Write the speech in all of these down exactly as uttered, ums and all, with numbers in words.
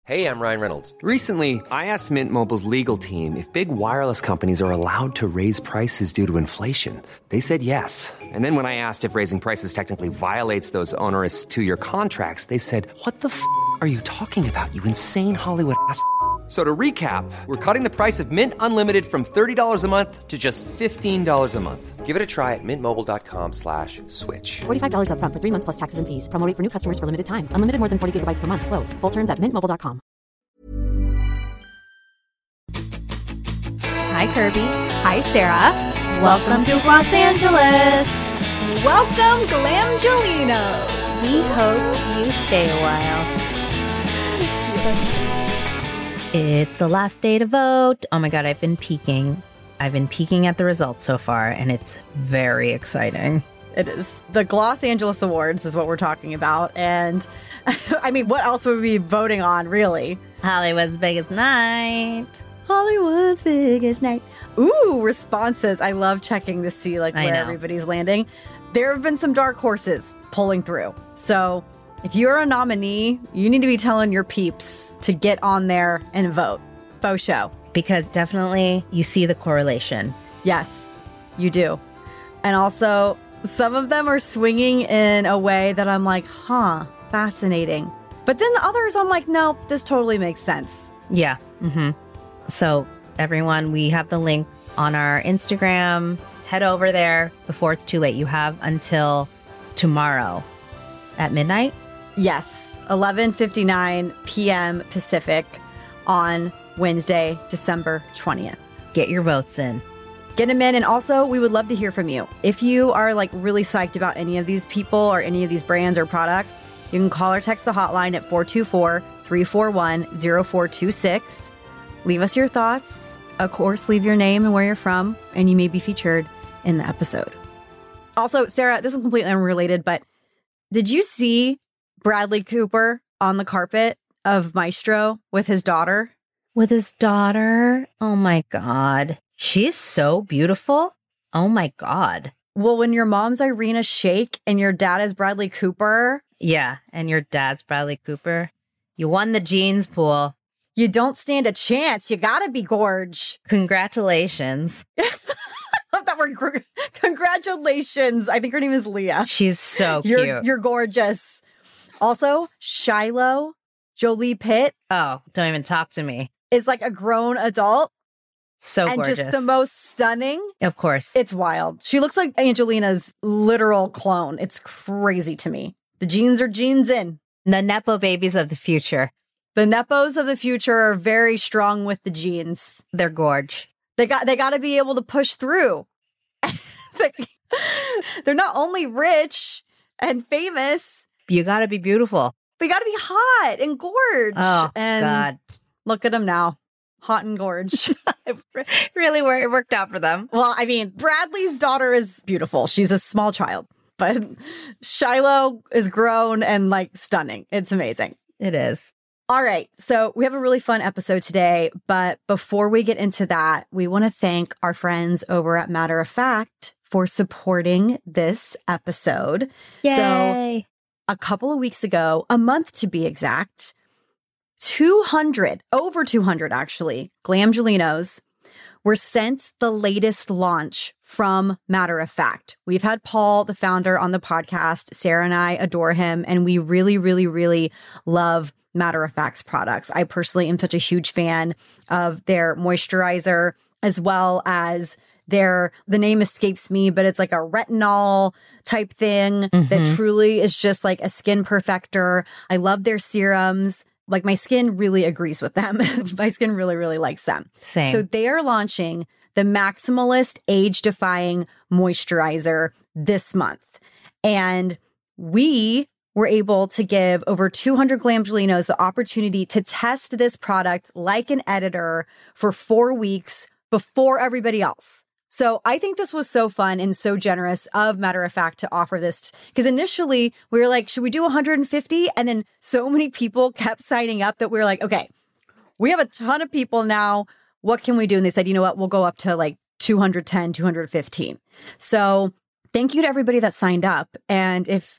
Hey, I'm Ryan Reynolds. Recently, I asked Mint Mobile's legal team if big wireless companies are allowed to raise prices due to inflation. They said yes. And then when I asked if raising prices technically violates those onerous two-year contracts, they said, what the f*** are you talking about, you insane Hollywood ass f- So to recap, we're cutting the price of Mint Unlimited from thirty dollars a month to just fifteen dollars a month. Give it a try at mintmobile.com slash switch. forty-five dollars up front for three months plus taxes and fees. Promo rate for new customers for limited time. Unlimited more than forty gigabytes per month. Slows full terms at mint mobile dot com. Hi, Kirby. Hi, Sarah. Welcome, Welcome to Los Angeles. Welcome, Glamgelinos. We hope you stay a while. It's the last day to vote. Oh my God, I've been peeking. I've been peeking at the results so far, and it's very exciting. It is. The Los Angeles Awards is what we're talking about. And I mean, what else would we be voting on, really? Hollywood's biggest night. Hollywood's biggest night. Ooh, responses. I love checking to see like where everybody's landing. There have been some dark horses pulling through. So if you're a nominee, you need to be telling your peeps to get on there and vote. Faux show. Because definitely you see the correlation. Yes, you do. And also, some of them are swinging in a way that I'm like, huh, fascinating. But then the others, I'm like, no, this totally makes sense. Yeah. Mm-hmm. So everyone, we have the link on our Instagram. Head over there before it's too late. You have until tomorrow at midnight. Yes, eleven fifty-nine p.m. Pacific on Wednesday, December twentieth. Get your votes in. Get them in. And also, we would love to hear from you. If you are like really psyched about any of these people or any of these brands or products, you can call or text the hotline at four two four, three four one, zero four two six. Leave us your thoughts. Of course, leave your name and where you're from, and you may be featured in the episode. Also, Sarah, this is completely unrelated, but did you see Bradley Cooper on the carpet of Maestro with his daughter? With his daughter? Oh my God. She's so beautiful. Oh my God. Well, when your mom's Irina Shayk and your dad is Bradley Cooper. Yeah, and your dad's Bradley Cooper. You won the jeans pool. You don't stand a chance. You gotta be gorge. Congratulations. I love that word. Congratulations. I think her name is Leah. She's so you're, cute. You're gorgeous. Also, Shiloh Jolie Pitt. Oh, don't even talk to me. Is like a grown adult. So and gorgeous. And just the most stunning. Of course. It's wild. She looks like Angelina's literal clone. It's crazy to me. The genes are genes in. The Nepo babies of the future. The Nepos of the future are very strong with the genes. They're gorge. They got they got to be able to push through. They're not only rich and famous. You got to be beautiful. But you got to be hot and gorge. Oh, and God. Look at them now. Hot and gorge. It really it worked out for them. Well, I mean, Bradley's daughter is beautiful. She's a small child. But Shiloh is grown and like stunning. It's amazing. It is. All right. So we have a really fun episode today. But before we get into that, we want to thank our friends over at Matter of Fact for supporting this episode. Yay. So a couple of weeks ago, a month to be exact, two hundred, over two hundred actually, Glamgelinos were sent the latest launch from Matter of Fact. We've had Paul, the founder, on the podcast. Sarah and I adore him, and we really, really, really love Matter of Fact's products. I personally am such a huge fan of their moisturizer, as well as their, the name escapes me, but it's like a retinol type thing mm-hmm. that truly is just like a skin perfector. I love their serums. Like my skin really agrees with them. My skin really, really likes them. Same. So they are launching the Maximalist Age Defying Moisturizer this month. And we were able to give over two hundred Glamgelinos the opportunity to test this product like an editor for four weeks before everybody else. So I think this was so fun and so generous of Matter of Fact to offer this, because initially we were like, should we do one hundred fifty? And then so many people kept signing up that we were like, okay, we have a ton of people now. What can we do? And they said, you know what, we'll go up to like two hundred ten, two hundred fifteen. So thank you to everybody that signed up. And if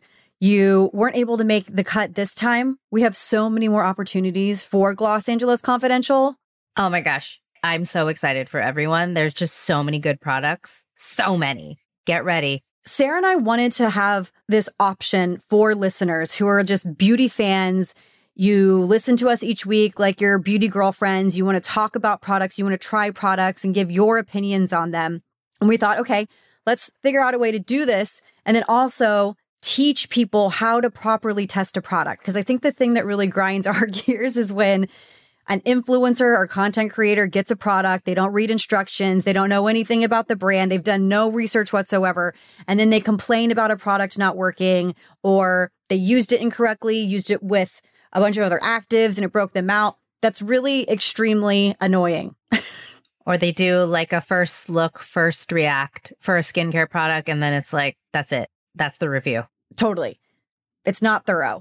you weren't able to make the cut this time, we have so many more opportunities for Gloss Angeles Confidential. Oh my gosh. I'm so excited for everyone. There's just so many good products. So many. Get ready. Sarah and I wanted to have this option for listeners who are just beauty fans. You listen to us each week like your beauty girlfriends. You want to talk about products. You want to try products and give your opinions on them. And we thought, okay, let's figure out a way to do this. And then also teach people how to properly test a product. Because I think the thing that really grinds our gears is when an influencer or content creator gets a product, they don't read instructions, they don't know anything about the brand, they've done no research whatsoever, and then they complain about a product not working, or they used it incorrectly, used it with a bunch of other actives and it broke them out. That's really extremely annoying. Or they do like a first look, first react for a skincare product, and then it's like, that's it. That's the review. Totally. It's not thorough.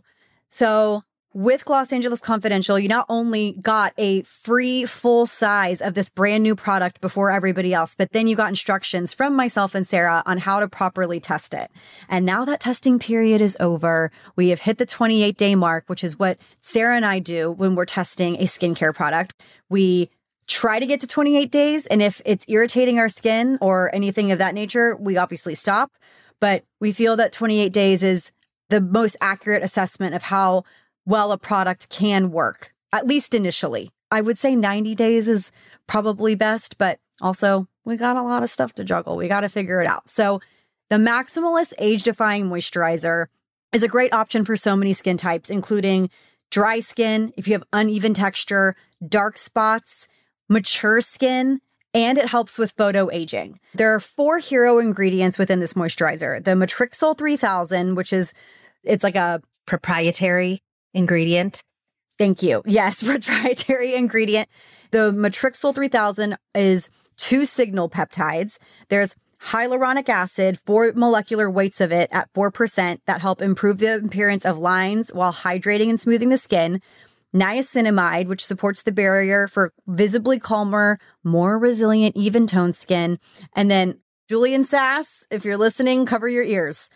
So with Gloss Angeles Confidential, you not only got a free full size of this brand new product before everybody else, but then you got instructions from myself and Sarah on how to properly test it. And now that testing period is over, we have hit the twenty-eight day mark, which is what Sarah and I do when we're testing a skincare product. We try to get to twenty-eight days. And if it's irritating our skin or anything of that nature, we obviously stop. But we feel that twenty-eight days is the most accurate assessment of how well a product can work, at least initially. I would say ninety days is probably best, but also we got a lot of stuff to juggle. We got to figure it out. So the Maximalist Age Defying Moisturizer is a great option for so many skin types, including dry skin, if you have uneven texture, dark spots, mature skin, and it helps with photo aging. There are four hero ingredients within this moisturizer. The Matrixyl three thousand, which is, it's like a proprietary ingredient. Thank you. Yes, proprietary ingredient. The Matrixyl three thousand is two signal peptides. There's hyaluronic acid, four molecular weights of it at four percent that help improve the appearance of lines while hydrating and smoothing the skin. Niacinamide, which supports the barrier for visibly calmer, more resilient, even toned skin. And then Julian Sass, if you're listening, cover your ears.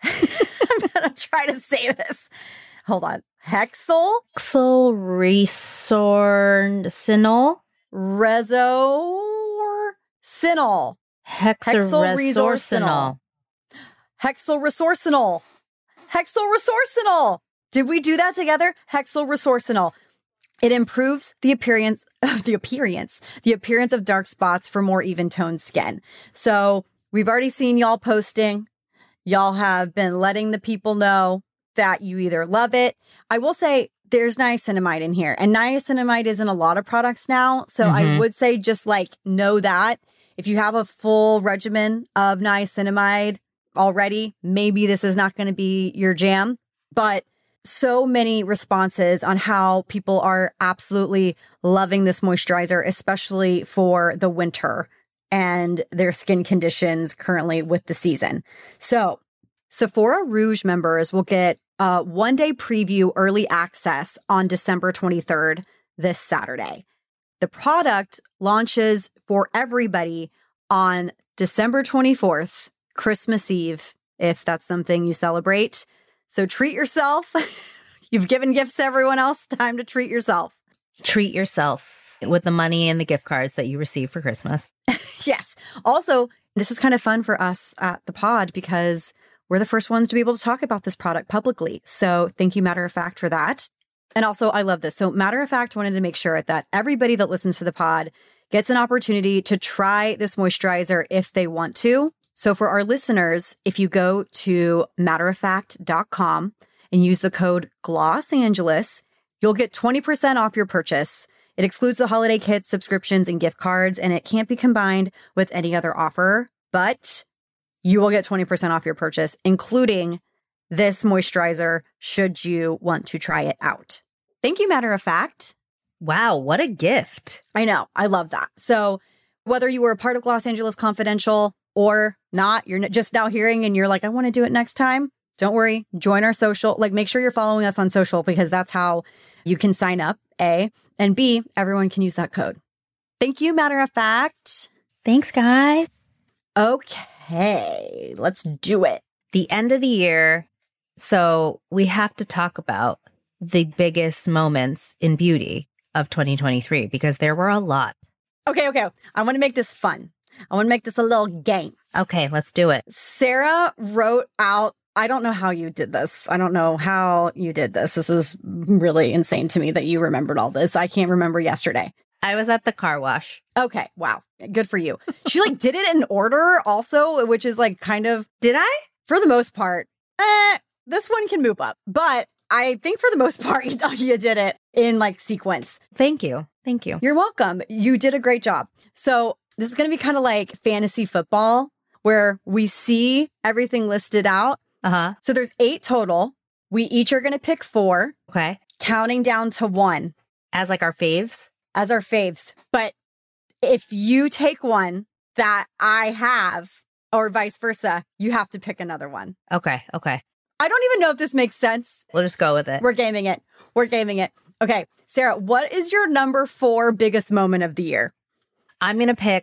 I'm going to try to say this. Hold on. Hexyl. Hexyl resorcinol. Resorcinol. Hexyl resorcinol. Hexyl resorcinol. Hexyl resorcinol. Did we do that together? Hexyl resorcinol. It improves the appearance of the appearance, the appearance of dark spots for more even toned skin. So we've already seen y'all posting. Y'all have been letting the people know that you either love it. I will say there's niacinamide in here, and niacinamide is in a lot of products now. So mm-hmm. I would say just like know that if you have a full regimen of niacinamide already, maybe this is not going to be your jam. But so many responses on how people are absolutely loving this moisturizer, especially for the winter and their skin conditions currently with the season. So Sephora Rouge members will get a one-day preview early access on December twenty-third, this Saturday. The product launches for everybody on December twenty-fourth, Christmas Eve, if that's something you celebrate. So treat yourself. You've given gifts to everyone else. Time to treat yourself. Treat yourself with the money and the gift cards that you receive for Christmas. Yes. Also, this is kind of fun for us at the pod because we're the first ones to be able to talk about this product publicly. So thank you, Matter of Fact, for that. And also, I love this. So Matter of Fact wanted to make sure that everybody that listens to the pod gets an opportunity to try this moisturizer if they want to. So for our listeners, if you go to matter of fact dot com and use the code GLOSSANGELES, you'll get twenty percent off your purchase. It excludes the holiday kits, subscriptions, and gift cards, and it can't be combined with any other offer, but you will get twenty percent off your purchase, including this moisturizer, should you want to try it out. Thank you, Matter of Fact. Wow, what a gift. I know. I love that. So whether you were a part of Gloss Angeles Confidential or not, you're just now hearing and you're like, I want to do it next time. Don't worry. Join our social. Like, make sure you're following us on social because that's how you can sign up, A. And B, everyone can use that code. Thank you, Matter of Fact. Thanks, guys. Okay, let's do it. The end of the year So we have to talk about the biggest moments in beauty of twenty twenty-three because there were a lot. Okay, okay. I want to make this fun. I want to make this a little game. Okay, let's do it. Sarah wrote out, I don't know how you did this. I don't know how you did this. This is really insane to me that you remembered all this. I can't remember yesterday. I was at the car wash. Okay, wow. Good for you. She like did it in order also, which is like kind of, Did I? for the most part, eh, this one can move up. But I think for the most part, you did it in like sequence. Thank you. Thank you. You're welcome. You did a great job. So this is going to be kind of like fantasy football where we see everything listed out. Uh-huh. So there's eight total. We each are going to pick four, Okay. counting down to one As like our faves? as our faves. But if you take one that I have or vice versa, you have to pick another one. Okay. Okay. I don't even know if this makes sense. We'll just go with it. We're gaming it. We're gaming it. Okay, Sarah, what is your number four biggest moment of the year? I'm going to pick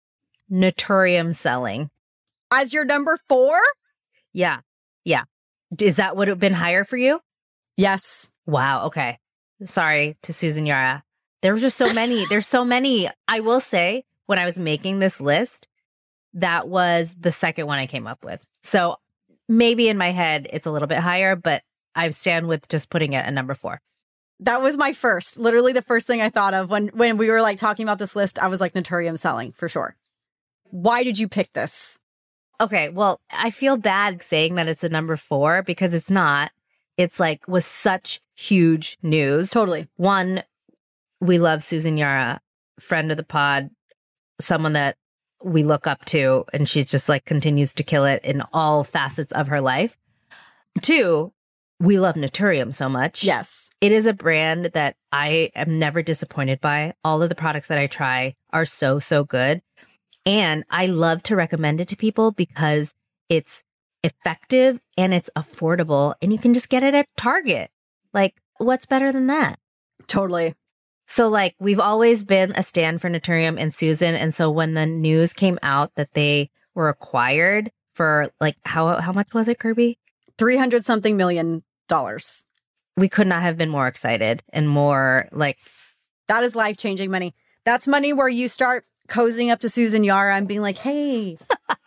Naturium selling. As your number four? Yeah. Yeah. Is that would have been higher for you? Yes. Wow. Okay. Sorry to Susan Yara. There were just so many. There's so many. I will say, when I was making this list, that was the second one I came up with. So maybe in my head, it's a little bit higher, but I stand with just putting it at number four. That was my first, literally the first thing I thought of when, when we were like talking about this list. I was like, Naturium selling for sure. Why did you pick this? Okay. Well, I feel bad saying that it's a number four because it's not. It's like was such huge news. Totally. One, we love Susan Yara, friend of the pod, someone that we look up to, and she just like continues to kill it in all facets of her life. Two, we love Naturium so much. Yes. It is a brand that I am never disappointed by. All of the products that I try are so, so good. And I love to recommend it to people because it's effective and it's affordable and you can just get it at Target. Like, what's better than that? Totally. So like we've always been a stand for Naturium and Susan. And so when the news came out that they were acquired for like, how how much was it, Kirby? three hundred something million dollars. We could not have been more excited and more like. That is life-changing money. That's money where you start cozying up to Susan Yara and being like, hey,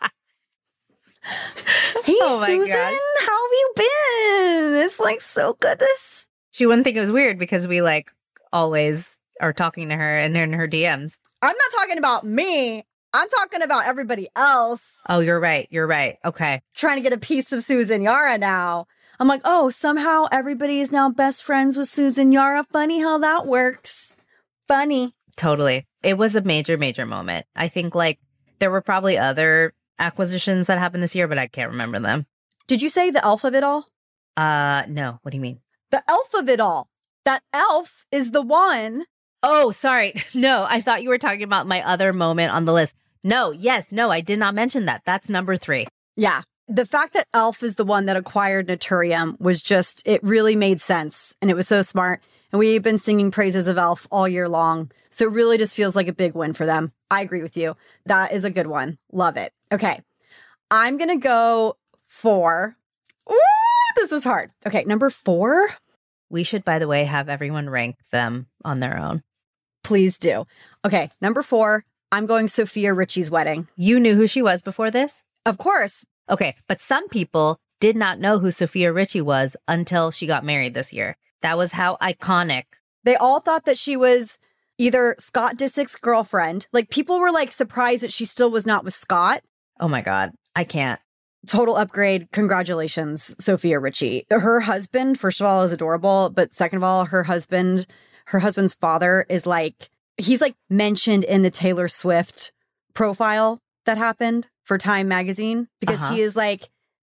hey, Oh my Susan, God. how have you been? It's like so good. This. She wouldn't think it was weird because we like always are talking to her and in her D Ms. I'm not talking about me. I'm talking about everybody else Oh, you're right. You're right. Okay. trying to get a piece of Susan Yara now. I'm like, oh, somehow everybody is now best friends with Susan Yara. Funny how that works. Funny. Totally. It was a major, major moment. I think like there were probably other acquisitions that happened this year, but I can't remember them. Did you say the elf of it all? Uh, no. What do you mean? The elf of it all. That elf is the one. Oh, sorry. No, I thought you were talking about my other moment on the list. No, yes, no, I did not mention that. That's number three. Yeah. The fact that elf is the one that acquired Naturium was just, it really made sense. And it was so smart. And we've been singing praises of elf all year long. So it really just feels like a big win for them. I agree with you. That is a good one. Love it. Okay. I'm going to go for, ooh, this is hard. Okay. Number four. We should, by the way, have everyone rank them on their own. Please do. Okay. Number four. I'm going Sophia Richie's wedding. You knew who she was before this? Of course. Okay, but some people did not know who Sophia Richie was until she got married this year. That was how iconic. They all thought that she was either Scott Disick's girlfriend. Like, people were like surprised that she still was not with Scott. Oh my God, I can't. Total upgrade. Congratulations, Sophia Richie. Her husband, first of all, is adorable. But second of all, her husband, her husband's father is like, he's like mentioned in the Taylor Swift profile that happened for Time magazine because Uh-huh. he is like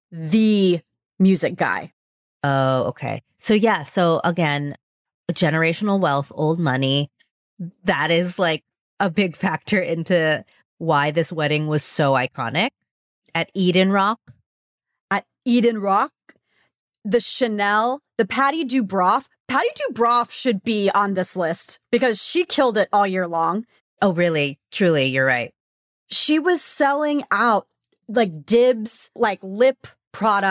the music guy. Oh, okay. So yeah, so again, generational wealth, old money, that is like a big factor into why this wedding was so iconic. At Eden Rock. At Eden Rock, the Chanel, the Patty Dubroff. Patty Dubroff should be on this list because she killed it all year long. Oh, really? Truly, you're right. She was selling out like Dibs, like lip product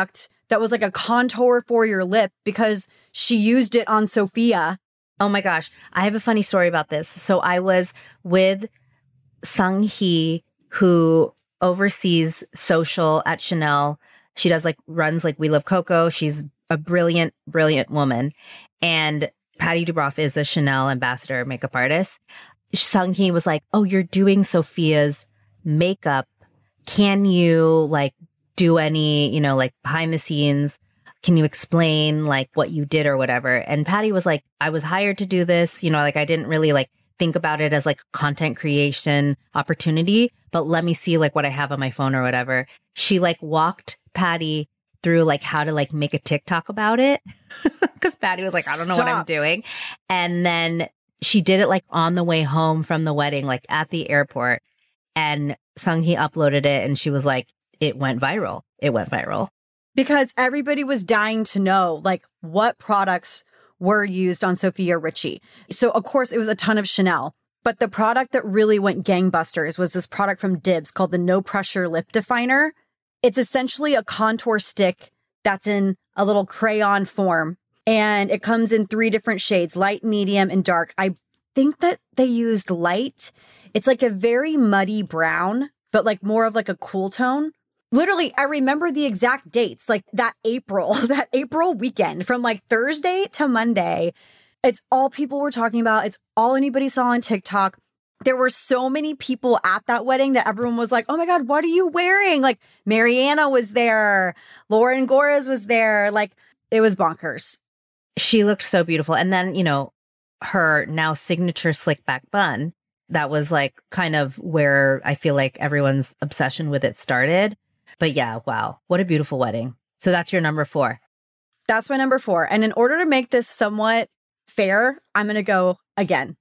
that was like a contour for your lip because she used it on Sophia. Oh my gosh. I have a funny story about this. So I was with Sung Hee, who oversees social at Chanel. She does like runs like We Love Coco. She's a brilliant, brilliant woman. And Patty Dubroff is a Chanel ambassador makeup artist. Sung Hee was like, oh, you're doing Sophia's makeup. Can you like do any, you know, like behind the scenes? Can you explain like what you did or whatever? And Patty was like, I was hired to do this. You know, like I didn't really like think about it as like content creation opportunity, but let me see like what I have on my phone or whatever. She like walked Patty through like how to like make a TikTok about it. Cause Patty was like, I don't know Stop. what I'm doing. And then she did it like on the way home from the wedding, like at the airport. And Sung Hee uploaded it and she was like, it went viral. It went viral. Because everybody was dying to know, like, what products were used on Sophia Richie. So, of course, it was a ton of Chanel. But the product that really went gangbusters was this product from Dibs called the No Pressure Lip Definer. It's essentially a contour stick that's in a little crayon form. And it comes in three different shades, light, medium, and dark. I think that they used light. It's like a very muddy brown, but like more of like a cool tone. Literally, I remember the exact dates, like that April, that April weekend from like Thursday to Monday. It's all people were talking about. It's all anybody saw on TikTok. There were so many people at that wedding that everyone was like, oh my God, what are you wearing? Like Mariana was there. Lauren Gores was there. Like it was bonkers. She looked so beautiful. And then, you know, her now signature slick back bun, that was like kind of where I feel like everyone's obsession with it started. But yeah, wow. What a beautiful wedding. So that's your number four. That's my number four. And in order to make this somewhat fair, I'm going to go again.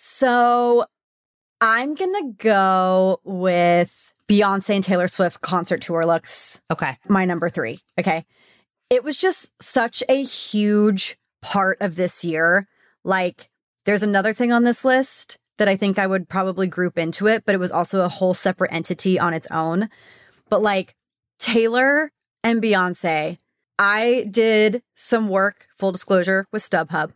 So I'm going to go with Beyonce and Taylor Swift concert tour looks. Okay. My number three. Okay. It was just such a huge part of this year. Like, there's another thing on this list that I think I would probably group into it, but it was also a whole separate entity on its own. But like Taylor and Beyonce, I did some work, full disclosure, with StubHub.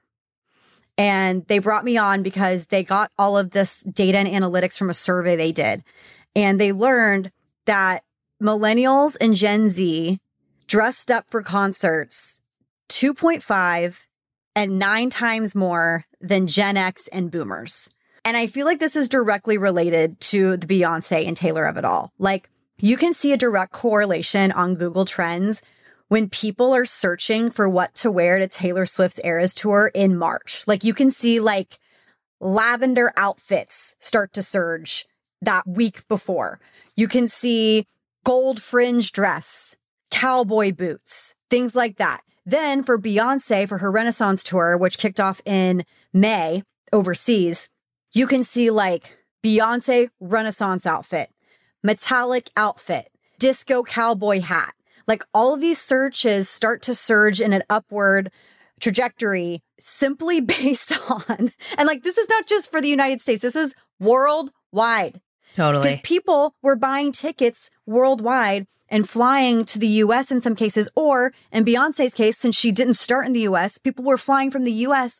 And they brought me on because they got all of this data and analytics from a survey they did. And they learned that millennials and Gen Z dressed up for concerts two point five and nine times more than Gen X and boomers. And I feel like this is directly related to the Beyonce and Taylor of it all. Like, you can see a direct correlation on Google Trends when people are searching for what to wear to Taylor Swift's Eras Tour in March. Like, you can see like lavender outfits start to surge that week before. You can see gold fringe dress, cowboy boots, things like that. Then for Beyonce, for her Renaissance tour, which kicked off in May overseas, you can see like Beyonce Renaissance outfit, metallic outfit, disco cowboy hat. Like all of these searches start to surge in an upward trajectory simply based on, and like, this is not just for the United States, this is worldwide. Totally. Because people were buying tickets worldwide and flying to the U S in some cases, or in Beyonce's case, since she didn't start in the U S, people were flying from the U S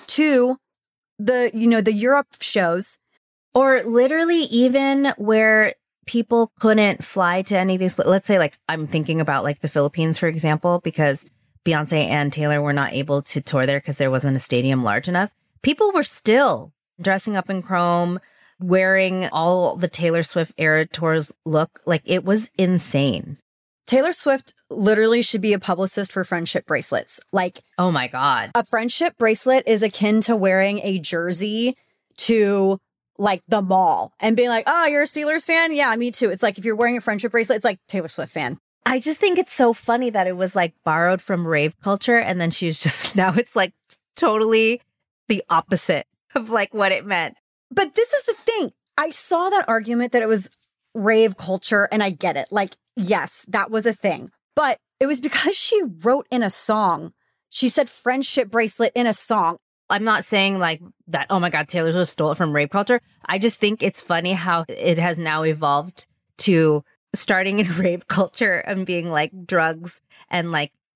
to the, you know, the Europe shows. Or literally even where people couldn't fly to any of these, let's say like I'm thinking about like the Philippines, for example, because Beyonce and Taylor were not able to tour there because there wasn't a stadium large enough. People were still dressing up in chrome, wearing all the Taylor Swift era tours look. Like it was insane. Taylor Swift literally should be a publicist for friendship bracelets. Like, oh my God. A friendship bracelet is akin to wearing a jersey to like the mall and being like, oh, you're a Steelers fan? Yeah, me too. It's like if you're wearing a friendship bracelet, it's like Taylor Swift fan. I just think it's so funny that it was like borrowed from rave culture. And then she was just, now it's like totally the opposite of like what it meant. But this is the thing. I saw that argument that it was rave culture and I get it. Like, yes, that was a thing. But it was because she wrote in a song. She said friendship bracelet in a song. I'm not saying like that, oh my God, Taylor Swift stole it from rave culture. I just think it's funny how it has now evolved to starting in rave culture and being like drugs and like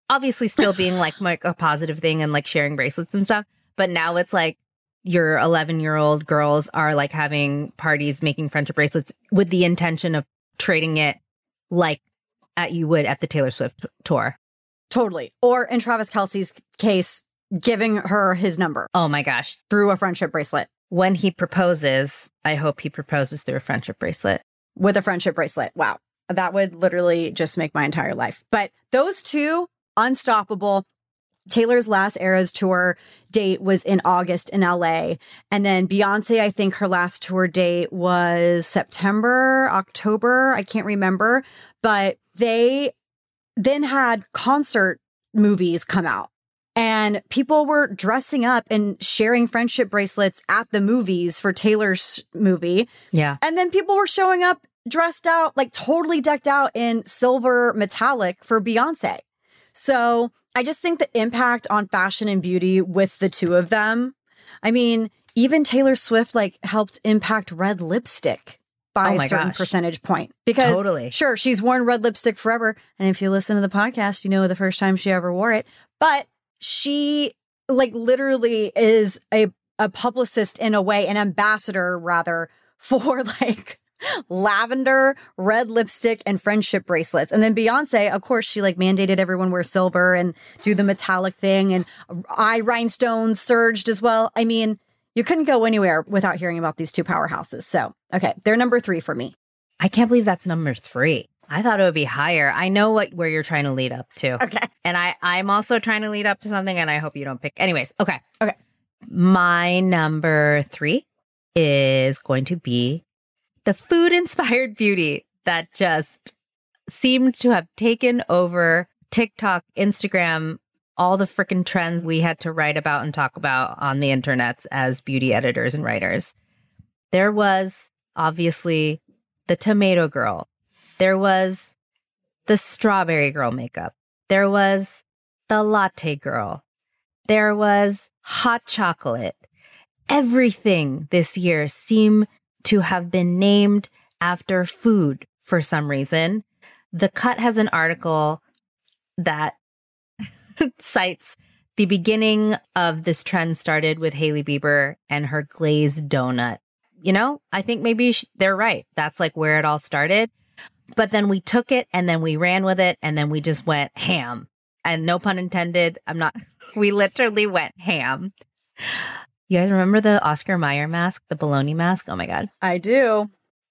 obviously still being like, like a positive thing and like sharing bracelets and stuff. But now it's like your eleven year old girls are like having parties, making friendship bracelets with the intention of trading it like at you would at the Taylor Swift t- tour. Totally. Or in Travis Kelce's case, giving her his number. Oh my gosh. Through a friendship bracelet. When he proposes, I hope he proposes through a friendship bracelet. With a friendship bracelet. Wow. That would literally just make my entire life. But those two, unstoppable. Taylor's last Eras tour date was in August in L A. And then Beyonce, I think her last tour date was September, October. I can't remember. But they then had concert movies come out. And people were dressing up and sharing friendship bracelets at the movies for Taylor's movie. Yeah. And then people were showing up dressed out, like totally decked out in silver metallic for Beyonce. So I just think the impact on fashion and beauty with the two of them. I mean, even Taylor Swift like helped impact red lipstick by oh my a certain gosh. percentage point. Because totally. Sure, she's worn red lipstick forever. And if you listen to the podcast, you know the first time she ever wore it. But she like literally is a, a publicist in a way, an ambassador rather, for like lavender, red lipstick, and friendship bracelets. And then Beyonce, of course, she like mandated everyone wear silver and do the metallic thing, and eye rhinestones surged as well. I mean, you couldn't go anywhere without hearing about these two powerhouses. So, okay, they're number three for me. I can't believe that's number three. I thought it would be higher. I know what where you're trying to lead up to. Okay. And I, I'm also trying to lead up to something, and I hope you don't pick. Anyways, okay. Okay. My number three is going to be the food-inspired beauty that just seemed to have taken over TikTok, Instagram, all the freaking trends we had to write about and talk about on the internets as beauty editors and writers. There was obviously the tomato girl. There was the strawberry girl makeup. There was the latte girl. There was hot chocolate. Everything this year seemed to have been named after food for some reason. The Cut has an article that cites the beginning of this trend started with Hailey Bieber and her glazed donut. You know, I think maybe sh- they're right. That's like where it all started. But then we took it and then we ran with it and then we just went ham. And no pun intended. I'm not, we literally went ham. You guys remember the Oscar Mayer mask, the bologna mask? Oh my God. I do.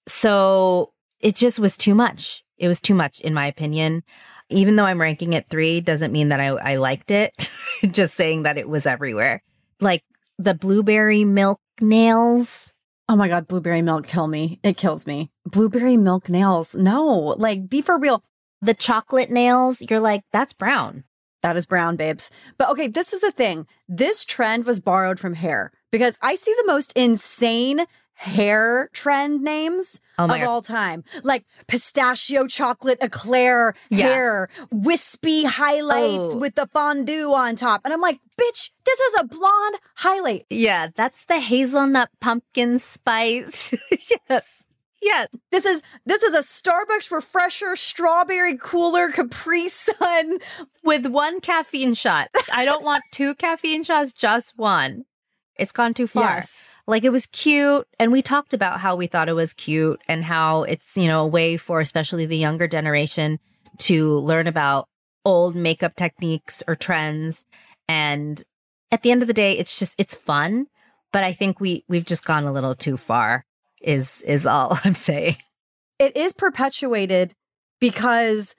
So it just was too much. It was too much, in my opinion. Even though I'm ranking it three, doesn't mean that I, I liked it. Just saying that it was everywhere. Like the blueberry milk nails. Oh my God, blueberry milk kill me. It kills me. Blueberry milk nails. No, like be for real. The chocolate nails, you're like, that's brown. That is brown, babes. But okay, this is the thing. This trend was borrowed from hair because I see the most insane hair trend names oh of God. all time. Like pistachio chocolate eclair Yeah. hair, wispy highlights Oh. with the fondue on top. And I'm like, bitch, this is a blonde highlight. Yeah, that's the hazelnut pumpkin spice. Yes. Yes. This is this is a Starbucks refresher, strawberry cooler, Capri Sun. With one caffeine shot. I don't want two caffeine shots, just one. It's gone too far. Yes. Like it was cute. And we talked about how we thought it was cute and how it's, you know, a way for especially the younger generation to learn about old makeup techniques or trends. And at the end of the day, it's just, it's fun. But I think we, we've just gone a little too far is, is all I'm saying. It is perpetuated because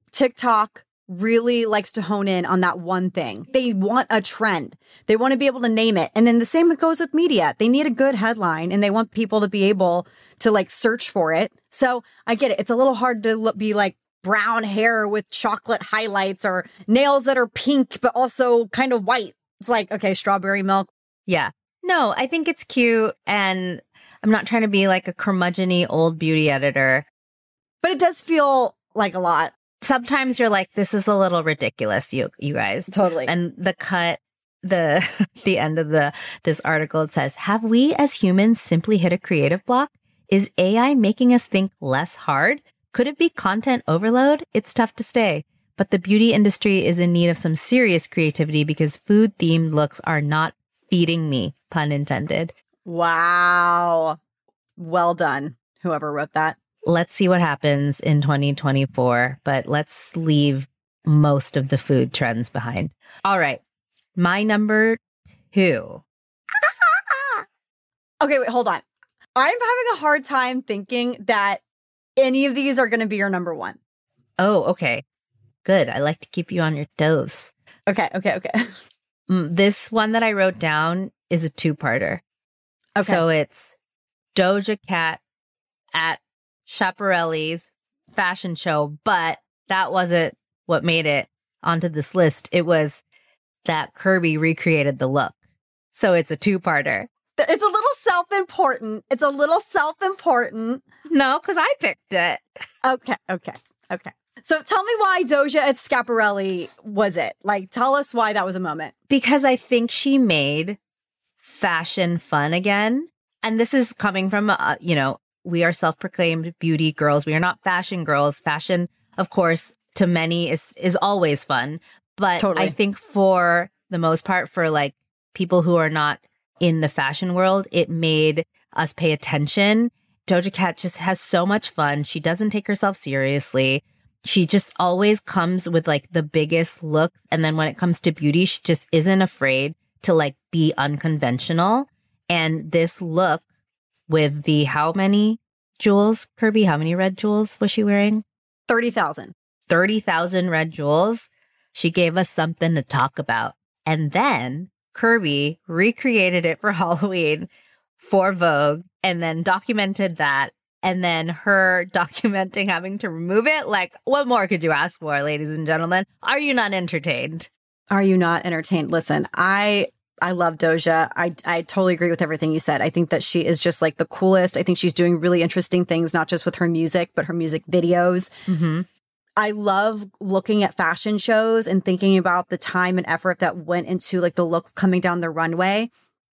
TikTok really likes to hone in on that one thing. They want a trend. They want to be able to name it. And then the same goes with media. They need a good headline and they want people to be able to like search for it. So I get it. It's a little hard to look, be like brown hair with chocolate highlights or nails that are pink, but also kind of white. It's like, okay, strawberry milk. Yeah. No, I think it's cute. And I'm not trying to be like a curmudgeon-y old beauty editor. But it does feel like a lot. Sometimes you're like, this is a little ridiculous, you you guys. Totally. And the cut, the the end of the this article, it says, have we as humans simply hit a creative block? Is A I making us think less hard? Could it be content overload? It's tough to say. but the beauty industry is in need of some serious creativity because food-themed looks are not feeding me, pun intended. Wow. Well done, whoever wrote that. Let's see what happens in twenty twenty-four, but let's leave most of the food trends behind. All right. My number two. Okay, wait, hold on. I'm having a hard time thinking that any of these are going to be your number one. Oh, okay. Good. I like to keep you on your toes. Okay, okay, okay. Mm, This one that I wrote down is a two-parter. Okay. So it's Doja Cat at Schiaparelli's fashion show, but that wasn't what made it onto this list. It was that Kirby recreated the look. So it's a two-parter. It's a little self-important. It's a little self-important. No, because I picked it. Okay, okay, okay. So tell me why Doja at Schiaparelli was it? Like, tell us why that was a moment. Because I think she made fashion fun again. And this is coming from, uh, you know, we are self-proclaimed beauty girls. We are not fashion girls. Fashion, of course, to many is is always fun. But Totally. I think for the most part, for like people who are not in the fashion world, it made us pay attention. Doja Cat just has so much fun. She doesn't take herself seriously. She just always comes with like the biggest look. And then when it comes to beauty, she just isn't afraid to like be unconventional. And this look with the how many jewels, Kirby? How many red jewels was she wearing? thirty thousand. thirty thousand red jewels. She gave us something to talk about. And then Kirby recreated it for Halloween for Vogue and then documented that. And then her documenting having to remove it. Like, what more could you ask for, ladies and gentlemen? Are you not entertained? Are you not entertained? Listen, I I love Doja. I I totally agree with everything you said. I think that she is just like the coolest. I think she's doing really interesting things, not just with her music, but her music videos. Mm-hmm. I love looking at fashion shows and thinking about the time and effort that went into like the looks coming down the runway.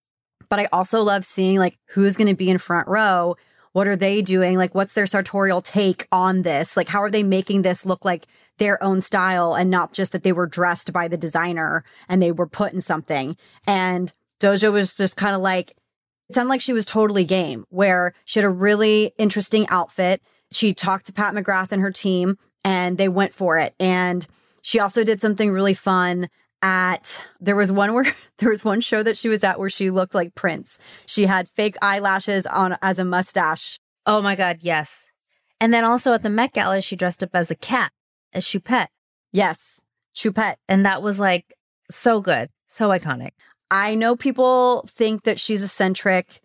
But I also love seeing like who's going to be in front row. What are they doing? Like, what's their sartorial take on this? Like, how are they making this look like their own style and not just that they were dressed by the designer and they were put in something? And Doja was just kind of like, it sounded like she was totally game, where she had a really interesting outfit. She talked to Pat McGrath and her team and they went for it. And she also did something really fun at, there was one where there was one show that she was at where she looked like Prince. She had fake eyelashes on as a mustache. Oh my God, yes. And then also at the Met Gala, she dressed up as a cat, as Choupette. Yes, Choupette. And that was like so good, so iconic. I know people think that she's eccentric.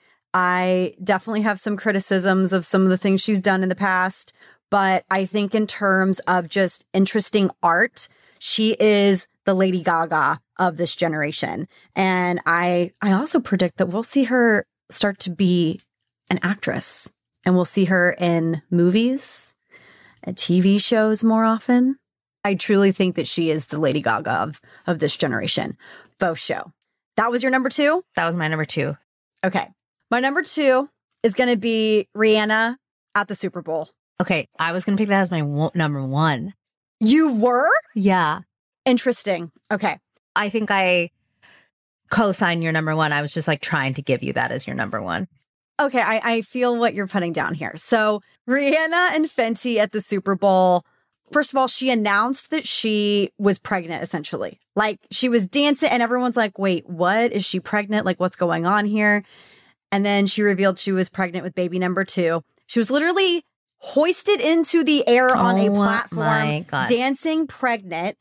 I definitely have some criticisms of some of the things she's done in the past. But I think in terms of just interesting art, she is the Lady Gaga of this generation. And I I also predict that we'll see her start to be an actress. And we'll see her in movies and T V shows more often. I truly think that she is the Lady Gaga of, of this generation. Faux show. That was your number two? That was my number two. Okay. My number two is going to be Rihanna at the Super Bowl. Okay, I was going to pick that as my wo- number one. You were? Yeah. Interesting. Okay. I think I co-signed your number one. I was just like trying to give you that as your number one. Okay, I, I feel what you're putting down here. So Rihanna and Fenty at the Super Bowl. First of all, she announced that she was pregnant, essentially. Like, she was dancing and everyone's like, wait, what? Is she pregnant? Like, what's going on here? And then she revealed she was pregnant with baby number two. She was literally hoisted into the air on Oh a my platform, God. dancing pregnant.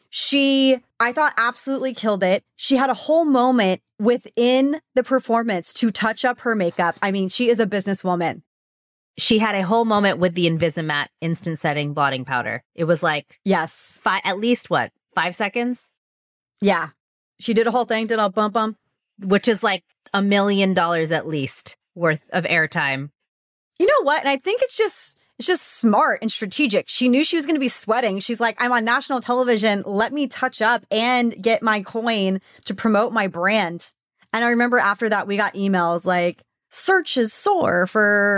She, I thought, absolutely killed it. She had a whole moment within the performance to touch up her makeup. I mean, she is a businesswoman. She had a whole moment with the Invisimat instant setting blotting powder. It was like Yes. five, at least what, five seconds? Yeah. She did a whole thing, did a bump bump. Which is like a million dollars at least worth of airtime. You know what? And I think it's just it's just smart and strategic. She knew she was going to be sweating. She's like, I'm on national television. Let me touch up and get my coin to promote my brand. And I remember after that, we got emails like, searches soar for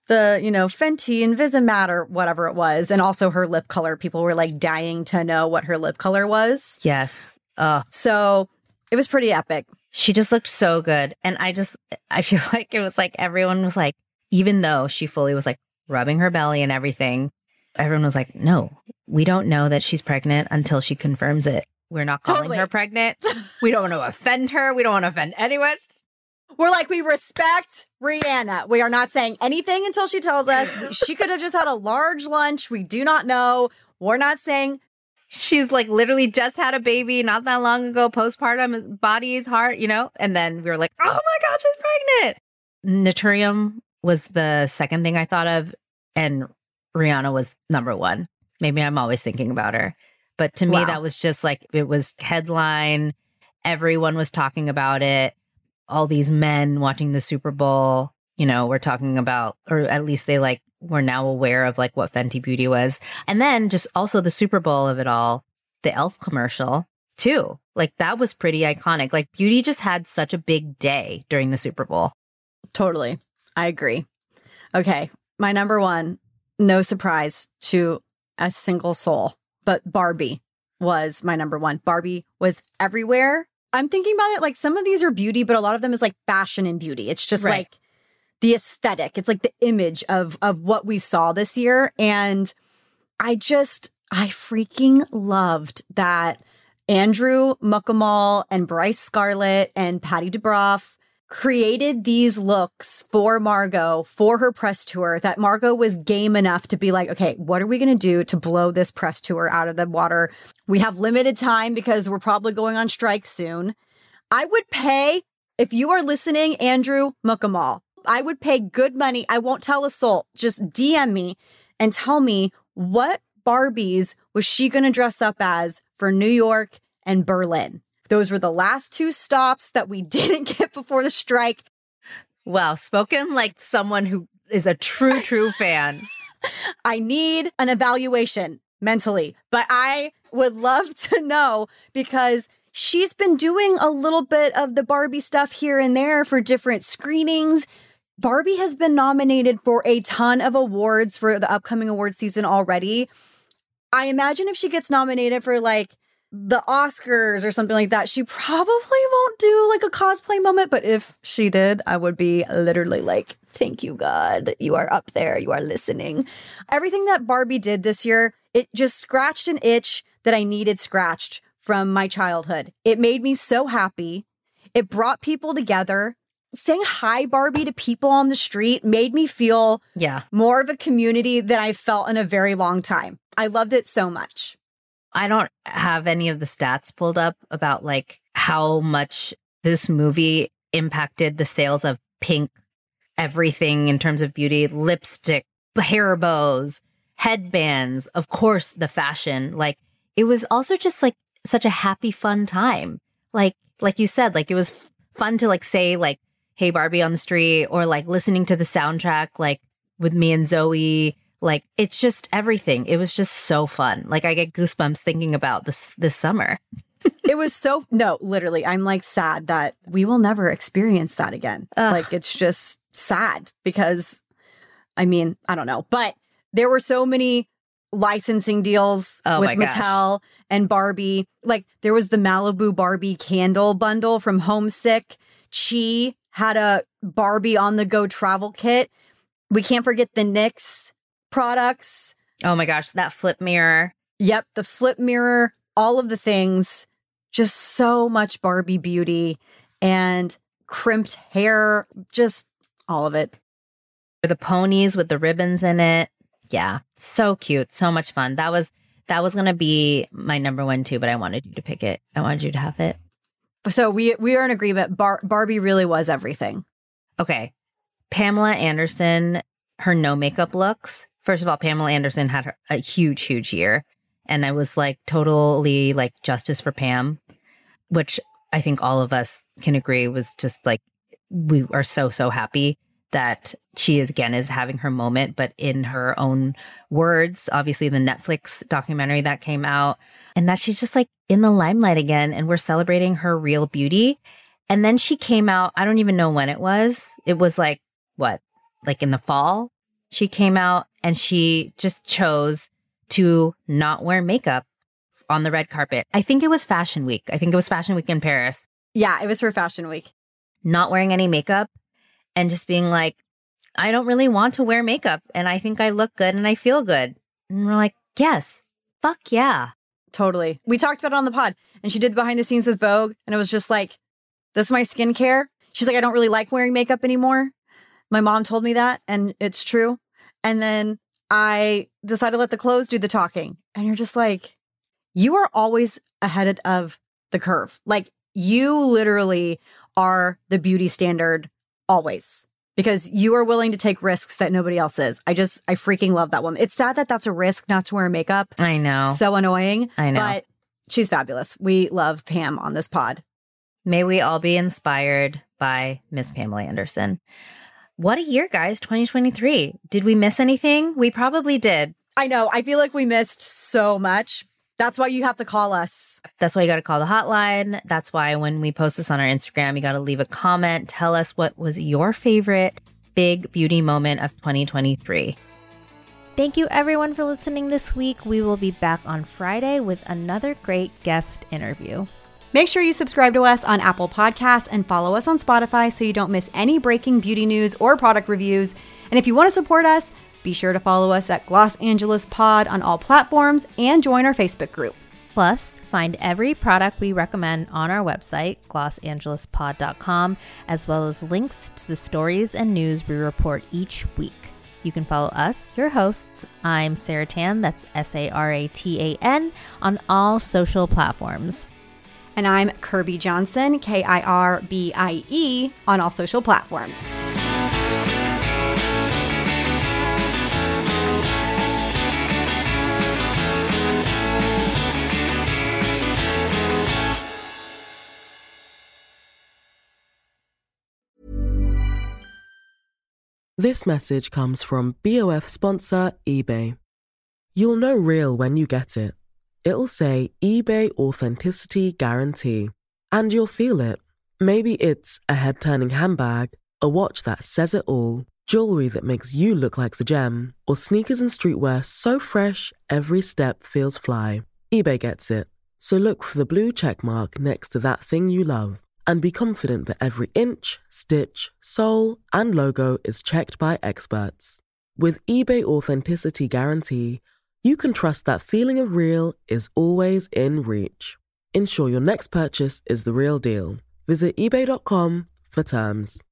the, you know, Fenty and Visimat or whatever it was. And also her lip color. People were like dying to know what her lip color was. Yes. Oh, So it was pretty epic. she just looked so good. And I just, I feel like it was like everyone was like, even though she fully was like rubbing her belly and everything, everyone was like, no, we don't know that she's pregnant until she confirms it. We're not calling Totally. her pregnant. We don't want to offend her. We don't want to offend anyone. We're like, we respect Rihanna. We are not saying anything until she tells us. She could have just had a large lunch. We do not know. We're not saying. She's like literally just had a baby not that long ago, postpartum, body's heart, you know? And then we were like, oh my God, she's pregnant. Naturium was the second thing I thought of. And Rihanna was number one. Maybe I'm always thinking about her. But to me, Wow. that was just like, it was headline. Everyone was talking about it. All these men watching the Super Bowl, you know, were talking about, or at least they like were now aware of like what Fenty Beauty was. And then just also the Super Bowl of it all, the Elf commercial too. Like that was pretty iconic. Like beauty just had such a big day during the Super Bowl. Totally. I agree. Okay. My number one, no surprise to a single soul, but Barbie was my number one. Barbie was everywhere. I'm thinking about it like some of these are beauty, but a lot of them is like fashion and beauty. It's just Right. like the aesthetic. It's like the image of of what we saw this year. And I just, I freaking loved that Andrew Mukamal and Bryce Scarlett and Patty DeBroff created these looks for Margot for her press tour, that Margot was game enough to be like, okay, what are we going to do to blow this press tour out of the water? We have limited time because we're probably going on strike soon. I would pay, if you are listening, Andrew Mukamal, I would pay good money. I won't tell a soul. Just D M me and tell me what Barbies was she going to dress up as for New York and Berlin. Those were the last two stops that we didn't get before the strike. Wow. Spoken like someone who is a true, true fan. I need an evaluation mentally, but I would love to know because she's been doing a little bit of the Barbie stuff here and there for different screenings. Barbie has been nominated for a ton of awards for the upcoming award season already. I imagine if she gets nominated for like the Oscars or something like that, she probably won't do like a cosplay moment. But if she did, I would be literally like, thank you, God. You are up there. You are listening. Everything that Barbie did this year, it just scratched an itch that I needed scratched from my childhood. It made me so happy. It brought people together. Saying hi, Barbie, to people on the street made me feel Yeah. more of a community than I felt in a very long time. I loved it so much. I don't have any of the stats pulled up about like how much this movie impacted the sales of pink everything in terms of beauty, lipstick, hair bows, headbands, of course, the fashion. Like it was also just like such a happy, fun time. Like, like you said, like it was f- fun to like say like, hey, Barbie on the street, or like listening to the soundtrack, like with me and Zoe. Like, it's just everything. It was just so fun. Like, I get goosebumps thinking about this this summer. It was so, no, literally, I'm like sad that we will never experience that again. Ugh. Like, it's just sad because, I mean, I don't know. But there were so many licensing deals Oh with my gosh. Mattel and Barbie. Like, there was the Malibu Barbie candle bundle from Homesick. Chi had a Barbie on the go travel kit. We can't forget the NYX products. Oh my gosh, that flip mirror. Yep, the flip mirror, all of the things. Just so much Barbie beauty and crimped hair, just all of it. The ponies with the ribbons in it. Yeah, so cute, so much fun. That was that was gonna be my number one too, but I wanted you to pick it. I wanted you to have it. So we we are in agreement. Bar- Barbie really was everything. Okay, Pamela Anderson, her no makeup looks. First of all, Pamela Anderson had her, a huge, huge year. And I was like totally like justice for Pam, which I think all of us can agree was just like, we are so, so happy that she is again is having her moment, but in her own words, obviously the Netflix documentary that came out, and that she's just like in the limelight again. And we're celebrating her real beauty. And then she came out, I don't even know when it was. It was like, what, like in the fall? she came out and she just chose to not wear makeup on the red carpet. I think it was Fashion Week. I think it was Fashion Week in Paris. Yeah, it was for Fashion Week. Not wearing any makeup and just being like, I don't really want to wear makeup and I think I look good and I feel good. And we're like, yes, fuck yeah. Totally. We talked about it on the pod and she did the behind the scenes with Vogue and it was just like, this is my skincare. She's like, I don't really like wearing makeup anymore. My mom told me that and it's true. And then I decided to let the clothes do the talking. And you're just like, you are always ahead of the curve. Like you literally are the beauty standard always because you are willing to take risks that nobody else is. I just, I freaking love that woman. It's sad that that's a risk not to wear makeup. I know. So annoying. I know. But she's fabulous. We love Pam on this pod. May we all be inspired by Miss Pamela Anderson. What a year, guys, twenty twenty-three. Did we miss anything? We probably did. I know. I feel like we missed so much. That's why you have to call us. That's why you got to call the hotline. That's why when we post this on our Instagram, you got to leave a comment. Tell us what was your favorite big beauty moment of twenty twenty-three. Thank you, everyone, for listening this week. We will be back on Friday with another great guest interview. Make sure you subscribe to us on Apple Podcasts and follow us on Spotify so you don't miss any breaking beauty news or product reviews. And if you want to support us, be sure to follow us at Gloss Angeles Pod on all platforms and join our Facebook group. Plus, find every product we recommend on our website, gloss angeles pod dot com, as well as links to the stories and news we report each week. You can follow us, your hosts. I'm Sarah Tan, that's S A R A T A N, on all social platforms. And I'm Kirby Johnson, K I R B I E, on all social platforms. This message comes from B O F sponsor eBay. You'll know real when you get it. It'll say eBay Authenticity Guarantee. And you'll feel it. Maybe it's a head-turning handbag, a watch that says it all, jewelry that makes you look like the gem, or sneakers and streetwear so fresh every step feels fly. eBay gets it. So look for the blue check mark next to that thing you love. And be confident that every inch, stitch, sole, and logo is checked by experts. With eBay Authenticity Guarantee, you can trust that feeling of real is always in reach. Ensure your next purchase is the real deal. Visit ebay dot com for terms.